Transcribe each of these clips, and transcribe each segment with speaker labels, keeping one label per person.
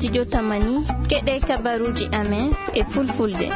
Speaker 1: studio Tamani keɗe kabaruji amen e fulfulde.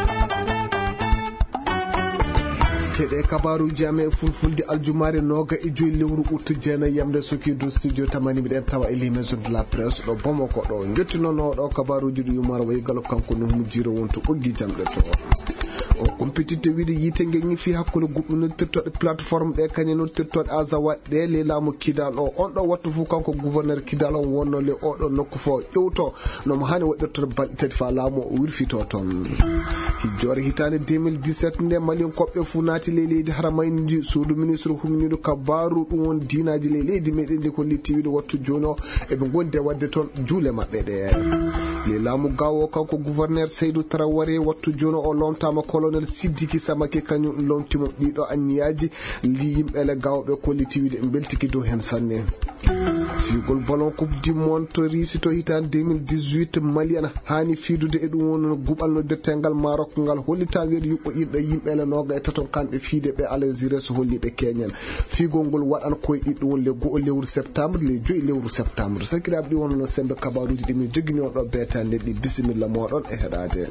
Speaker 2: keɗe kabaruji amen fulfulde aljumare noga e joyi lewru août jeena yamde sokido studio Tamani miɗen tawa e maison de la presse ɗo Bamako ɗo jettinono ɗo kabaruji ɗo yumara way galo kanko no mujjiro wonto ɓoggi jamɗe to o compétité wiide yite ngel ñifi hakkude guɓɓe noddirtoɗe plateforme ɗe kañe noddirtoɗe azawaɗ ɗe le laamu kidal o on ɗo wattu fof kanko gouverneur kidal on wonno le oɗo nokku fo ƴewto nomo hani waɗirtode balɗe tati fa laamu o wirfito toon hijjore hitande 2017 nde malien koɓɓe fuu naati le leydi haramayni ndi suudu ministre humniɗo kabaru ɗum won dinaji le leydi meɗen ndi ko litti wiide wattu joni o eɓe gondi e wadde toon juule maɓɓe ɗe le laamu gawo kanko gouverneur Seydou Traoré wattu joni o lomtama colonel Sidiki Samake kañum lomtimo ɗiɗo anniyaji li yimɓele gawɓe kolliti wiide ɓe beltiki dow hen sanne figol ballon coupe du monde to riisi to hitande 2018 Mali ana hani fiidude e ɗum woni guɓal noddirtengal Maroc ngal hollita wiide yuɓɓoyinɗo yimɓele noga e taton kamɓe fiide ɓe Algérie so holliɓe keñen figol ngol waɗan koye ɗiɗɗo won le go'o lewru septembre le joyi lewru septembre sakiraɓe ɗi wonno sembe kabaruji ɗi min jogini on ɗo betande ɗi bisimilla moɗon e heɗade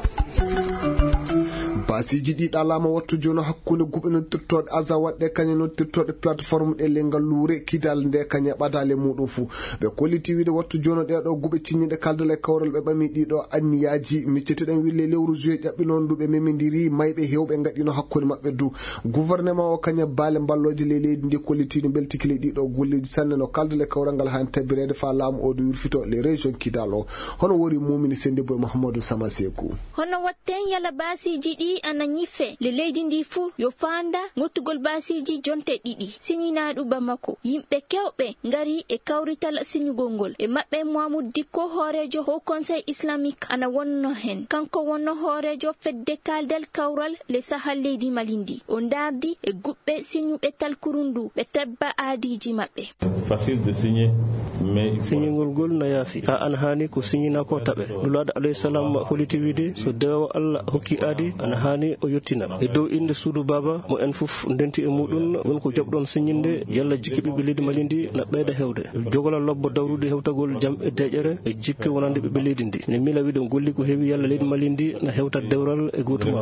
Speaker 2: basiji ɗi ɗalama wattu joni hakkude guɓe noddirtoɗe azawat ɗe kañe noddirtoɗe plateforme ɗe lengal luure kidal nde kañe ɓadale muɗum fou ɓe kolliti wiide wattu joni ɗeɗo guɓe cinñiɗe kaldal e kawral ɓe ɓami ɗiɗo anniyaji micciteɗen wille lewru juillet ƴaɓɓi noon du ɓe memidiri mayɓe hewɓe gaɗino hakkude mabɓe du gouvernement o kañe baale balloje le leydi ndi kollitino beltikile ɗiɗo golleji sanne no kaldal e kawral ngal han tabirede fa laamu o do wirfito les régions kidal o hono wori mumini Sendebo Mouhamadou Samasekou
Speaker 1: hono watten yala basiji ɗi ana ñife le leydi ndi fuu yo fanda ngottugol basiji jonte ɗiɗi siñinaɗu Bamako yimɓe kewɓe ngari e kawrital siñugol ngol e maɓɓe Mamoud Dikko hoorejo Haut Conseil islamique ana wonno hen kanko wonno hoorejo fedde kaldal kawral le sahal leydi Mali ndi o dardi e guɓɓe siñuɓe talkurundu ɓe tabba aadiji maɓɓe
Speaker 3: facile de signer mais
Speaker 4: siñingol ngol no yaafi ha an hani ko siñina ko taɓe nulaɗo alayhi salam holiti wiide so dewo Allah hokki aadi ana hani o yettina e dow inde suudu baba mo en fof ndenti e muɗum wonko jabɗon siñinde yalla jikki ɓiɓɓe leydi Mali ndi na ɓeyda hewde jogola lobbo dawrude hewtagol jam e deƴere e jikke wonande ɓiɓɓe leydi ndi ne mila wiide golli ko heewi yalla leydi Mali ndi na hewta dewral e gotuma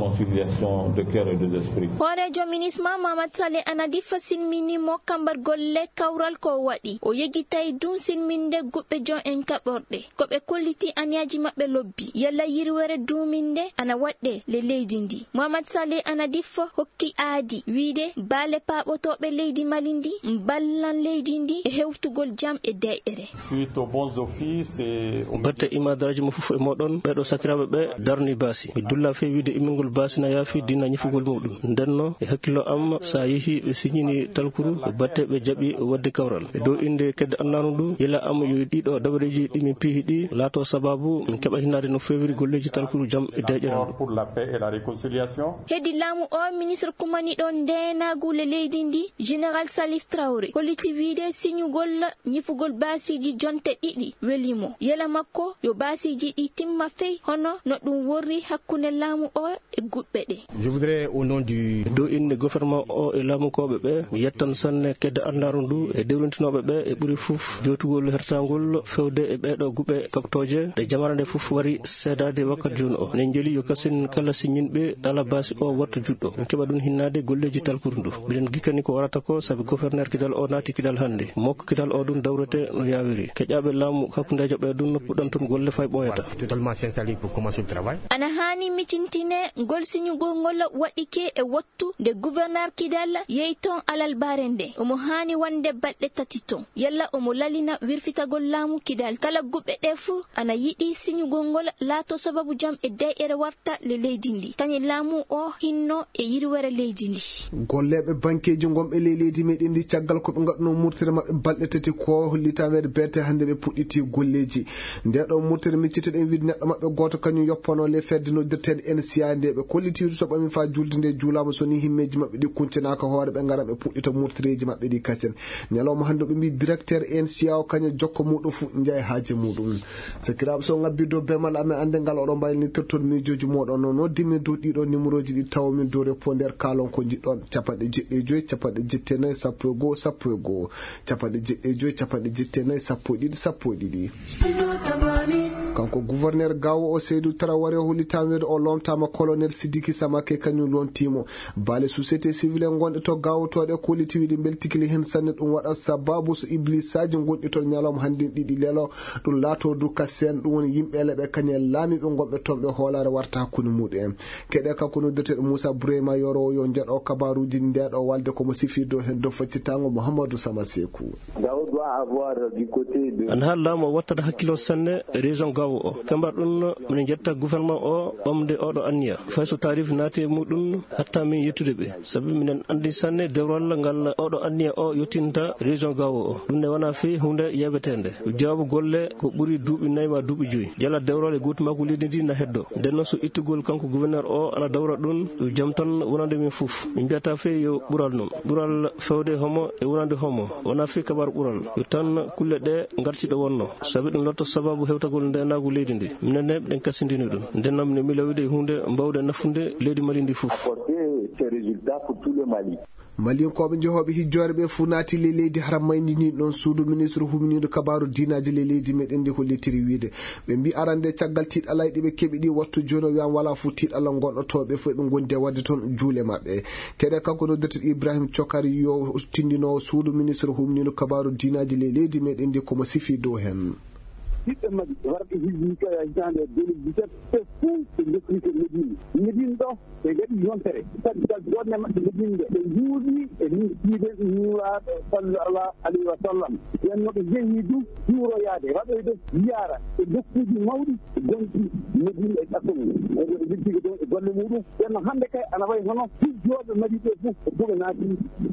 Speaker 1: hoorejo ministre Mamadou Saleh ana diffa silminimo kambar golle kawral ko waɗi o yegitay dum silminde guɓɓe jon en kaɓorɗe ko ɓe kolliti aniyaji maɓɓe lobbi yalla yirwere duminde ana waɗɗe le leydi ndi Mamadou Saleh ana diffa hokki aadi wiide baale paɓotoɓe leydi Mali ndi ballan leydi ndi e hewtugol jam e deƴere
Speaker 4: batte imadaraji mo fof e moɗon ɓeɗo sakiraɓe ɓe darni baasi mi dulla fe wiide immingol baasi na yaafi dina ñifugol muɗum ndenno e hakkillo am sa yeehi ɓe siñini talkuru e batte ɓe jaaɓi wadde kawral e dow inde kedde annanu ɗum yila am yo ɗiɗo dabareji ɗimin piihi ɗi laato sababu min keɓa hinnade no fewiri golleji talkuru jam e deƴere
Speaker 1: hedi laamu o ministre kumaniɗo ndenagu le leydi ndi général Salif Traoré holliti wiide siñugol ñifugol basiji jonte ɗiɗi welimo yela makko yo basiji ɗi timma fey hono no ɗum worri hakkunde laamu o e guɓɓe ɗe
Speaker 4: je voudrais au nom du dow inde gouvernement o e laamukoɓe ɓe mi yettan sanne kedde andaru ndu e dewrintinoɓe ɓe e ɓuuri fof jotugol hertagol fewde e ɓeɗo guɓɓe kaktoje ɗe jamana nde fof wari seedade wakkati joni o ne jeli yo kasen kala siñinɓe ɗala basi o wattu juɗɗo min keɓa ɗum hinnade golleji talkuru ndu mbiɗen gikkani ko warata ko saabi gouverneur kidal o naati kidal hannde mokko kidal o ɗum dawrete no yawiri keƴaɓe laamu hakkudejo ɓe ɗum no puɗɗan toon golle fay ɓoyata
Speaker 1: ana hani micintine ngol siñugol ngol waɗike e wattu nde gouverneur kidal yeyi toon alal bare nde omo hani wonde balɗe tati ton yalla omo lalina wirfitagol laamu kidal kala guɓɓe ɗe fuu ana yiɗi siñugol ngol laato sababu jam e deƴere warta le leydi ndi kañe laamu o hinno e yirwere leydi ndi
Speaker 2: golleɓe bankeji gomɓe le leydi meɗen ndi caggal koɓe gaɗuno murtere mabɓe balɗe tati ko hollitawede berte hande ɓe puɗɗiti golleji ndeɗo murtere micciteɗen wiide neɗɗo mabɓe goto kañum yoppano le fedde noddirteɗe NCA nde ɓe kollitiɗo so ɓami fa julde nde juulama soni himmeji mabɓe ɗi kuncinaka hoore ɓe garan ɓe puɗɗita murtereji mabɓe ɗi kasen ñalawma hande ɓe mbi directeur NCA o kañum jokka muɗum fu jeeya haaji muɗum sakiraɓe so ngabbi dow bemal amen ande ngal oɗo mbayni tertol mijoji moɗon no noddimi dow ɗiɗo numéro ji ɗi tawmin dow repo nder kalon ko jiɗɗon capanɗe jeɗɗe joyyi capanɗe jettenayyi sappo e goho sappo e goho capanɗe jeɗɗe joyyi capanɗe jettenayyi sappo e ɗiɗi sappo e ɗiɗi kanko gouverneur gawo o Seydou Traoré hulitamedo o lomtama colonel Sidiki Samake kañum lontimo bale société civile gonde to gawo tode kolitiwide beltikili hen sanne dum wada sababu so iblisaji gondi to nyalom hande didi lelo dum lato du kasen dum woni yimbe lebe kanyel lami be gombe tombe holare warta hakkunde mudem kede kanko no dete Moussa Bourema yoro yo jado kabaruji ndedo walde ko mo sifirdo hen do faccitango Mouhamadou Samasekou
Speaker 5: gawo doit avoir du côté de
Speaker 4: an halama watta hakkilo sanne région gawo o kamba dun min jetta gouvernement o omde odo anniya fayso tarif nati mudum hatta min yettude be sabi minen andi sanne dewrol ngal odo anniya o yotinta région gawo o dunne wana fi hunde yebetende jawabu golle ko buri duubi nayma duubi joyi jala dewrol e gotuma ko lididi na heddo denno so ittugol kanko gouverneur o ala dawra dun jamton wonande min fuf min biata fe yo bural non bural fewde homo e wonande homo wana fi kabar bural yo tan kulle de ngarti do wonno sabi dum lotto sababu hewtagol ndenago leydi ndi minene den kasindini dum dennam ne milawide hunde mbawde nafunde leydi Mali ndi fuf
Speaker 5: ces résultats pour tout le Mali.
Speaker 2: Malien koɓe jehoɓe hijjore ɓe funati le leydi haram maydini ɗon suudu ministre huminiɗo kabaru dinaji le leydi meɗen ndi ko lettiri wiide ɓe mbi arande caggal tiɗalay ɗiɓe keeɓi ɗi wattu joni o wiyam wala fu tiɗalal gonɗotoɓe fo ɓe gondi wadde toon juule mabɓe kede kanko noddeteɗo Ibrahim Cokari yo tindinowo suudu ministre huminiɗo kabaru dinaji le leydi meɗen ndi komo sifi dow hen
Speaker 6: ɓiɓɓe maɓɓe warɓe hijji ka hitande 2017 c'est fou ɓe jokkrike Médine ɗo ɓe gaɗi yontere kadi wonne maɓɓe Médine ɓe juuɗi e miskiɓe nuuraɗo sallallahu alayhi wa sallam yenno ɓe jeehi du juuroyade waɗoyde ziyara e dokkuji mawɗi gonti Médine e ƴakkomu eɓe jirtike ɗon e golle muɗum ɓenno hande kay ana wayi hono hijjoɓe Mali ɓe fof e fof ɓe naati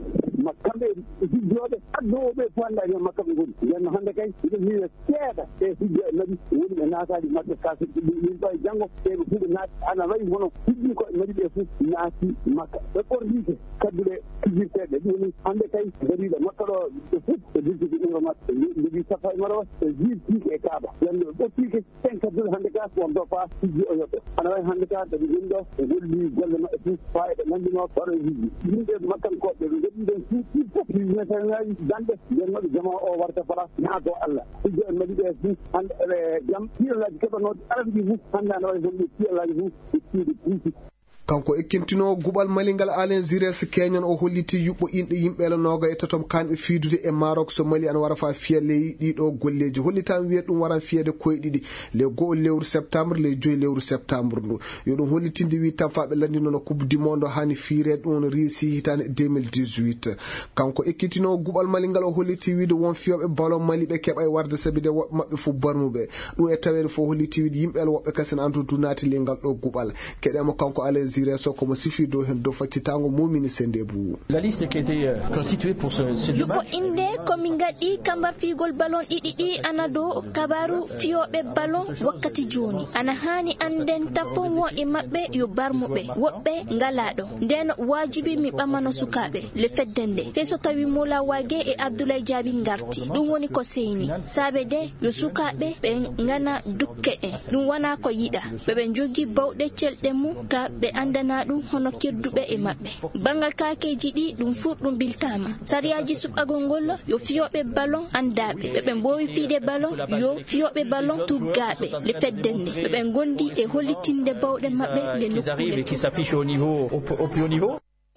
Speaker 6: kamɓe hijjoɓe addowoɓe fof andani hen makka ɓe goni yenno hande kay iɗen hiiwe seeɗa e hijjo e Mali woni ɓe naataji makka kasirɗe ɗin ɗo e janggo ɓeɓe fof ɓe naati ana wayi hono hijji ko e Mali ɓe fof naati makka ɓe ɓornike kadduɗe kijirteɗe ɗum woni hande kay gariɗo makka ɗo ɓe fof ɓe dirtiki ɗumro makka ɓe jogui safa e marowa ɓe jirtike e kaaba yande ɓe ɓottike ten kadduɗe hande ka wonɗo fa hijji o yoɓɓe ana wayi hande ka kadi woni ɗo ɓe golli golle maɓɓe fof fa eɓe nandino waɗo e hijji yimɓe makkankoɓe ɓe goɗɗi ɗen fof fof businessaji dande nden maɓe jama o warta place ñaago Allah hijjo e Mali ɓe fof hande eɓe jam tiilaji keɓanode araɓe fof hande ana wayi honɗe tiilaji fof e tiiɗi puusi
Speaker 2: kanko ekkintino gubal malingal Alain Zires Kenyan o holliti yubbo inde yimɓe la noga e totom kanɓe fiidude e Maroc so Mali an wara fa fiya ley ɗiɗo golleji hollitami wiye ɗum waran fiyede koyɗiɗi le go'o lewru septembre le joyi lewru septembre ndu yo ɗum hollitinde wi tan faɓe landino no coupe du monde hani fiire ɗum réussi hitande 2018 kanko ekkitino gubal malingal o holliti wiide won fiyoɓe ballon Mali ɓe keɓa e warde sabide woɓɓe mabɓe fu barmuɓe ɗum e tawede fo holliti wiide yimɓe woɓɓe kasen andu dunati le ngal ɗo gubal keɗema kanko Alain Zires comme sifi do hen do faccitango mumini sende bu
Speaker 7: la liste qui a été constituée pour ce
Speaker 1: yugo inde ko min gadi kambar figol ballon ɗiɗi anado kabaru fiyoɓe ballon wakkati joni ana hani anden tafon wo e mabbe yo barmuɓe woɓɓe ngalaɗo nden wajibi mi ɓamano sukaɓe le feddende fe so tawi Moula Wage e Abdoulaye Diaby ngarti ɗum woni ko seyni saabe de yo sukaɓe ɓe ngana dukke en ɗum wana ko yiɗa ɓeɓe jogi bawɗe celɗe mum ka ɓe andana ɗum hono kedduɓe e mabɓe bangal kakeji ɗi ɗum fu ɗum biltama sariyaji suɓagol ngol yo fiyoɓe ballon andaɓe ɓeɓe mbowi fiide ballon yo fiyoɓe ballon tuggaɓe le feddende ɓeɓe gondi e hollitinde bawɗe mabɓe le nokkuɗe
Speaker 7: qui s'affiche au plus haut niveau.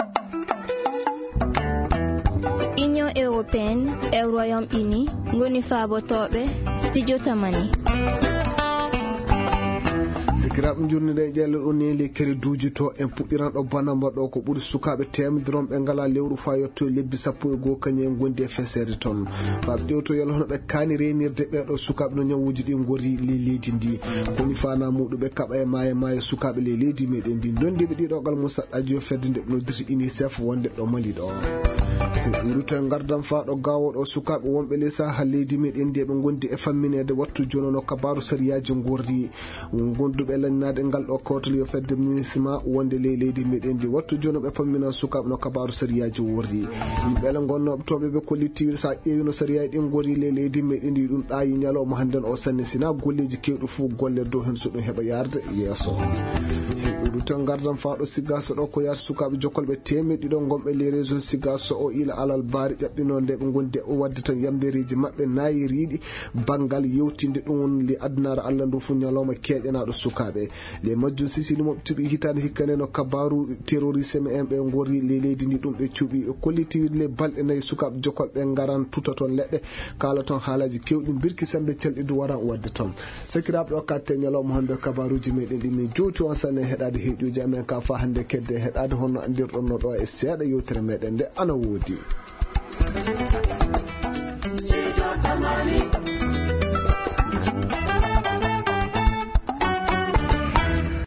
Speaker 1: Union européenne e Royaume-Uni ngoni faabotoɓe studio tamani
Speaker 2: sikiraɓe jurnide ƴelle ɗo neli kere duuji to en puɗɗiran ɗo banamba ɗo ko ɓuuri sukaɓe temediron ɓe ngala lewru fa yetto lebbi 10 kañum en gondi e fesede toon faɓe ƴewto yelo hono ɓe kaani renirde ɓeɗo sukaɓe no ñawuji ɗi gori le leydi ndi koni fana muɗum ɓe kaɓa e maayo sukaɓe le leydi meɗen ndi dondiɓe ɗiɗogal musaɗɗaji yo fedde nde ɓe nodditi UNICEF wonde ɗo Mali ɗo ruto en gardam faɗo gawoɗo sukaɓe wonɓe lesa ha leydi meɗen ndi ɓe gondi e famminede wattu jonono kabaru sariyaji gordi gonduɓe laninade ngal ɗo kotol yo fedde municima wonde leydi meɗen di wattu joni ɓe pammina sukaɓe no kabaru sariyaji worri yimɓe le gonnoɓe toon ɓe kollitiwde sa ƴeewi no sariyaji ɗin gori leydi meɗen di ɗum ɗayi ñalawma hannden o sanne sina golleji kewɗi fuu golle dow hen so ɗum heeɓa yarde yesso si ɗuɗu tan gardan faɗo sigaso ɗo ko yarta sukaɓe jokkolɓe temeɗɗi ɗo gonɓe les région sigaso o ila alal baari ƴaɓɓinode ɓe gondi wadde tan yamdereji mabɓe nayiriɗi banggal yewtinde ɗum won li adnare allah ndu fu ñalawma keƴanaɗo sukaɓe les majjum sisili moɓe tuɓi hitande hikkane no kabaru terrorisme en ɓe gori leydi ndi ɗum ɓe cuuɓi ɓe kollitiwide le balɗe nayyi sukaɓe jokkolɓe garan tuta toon leɗɗe kala toon haalaji kewɗi birki sembe celɗidu waran wadde toon sakiraɓe ɗo katte ñalawma hande kabaruji meɗen ɗi min jowti on sanne heɗade heeƴuji amen ka fa hande kedde heɗade honno andirɗon no ɗo e seeɗa yewtere meɗen nde ana woodi.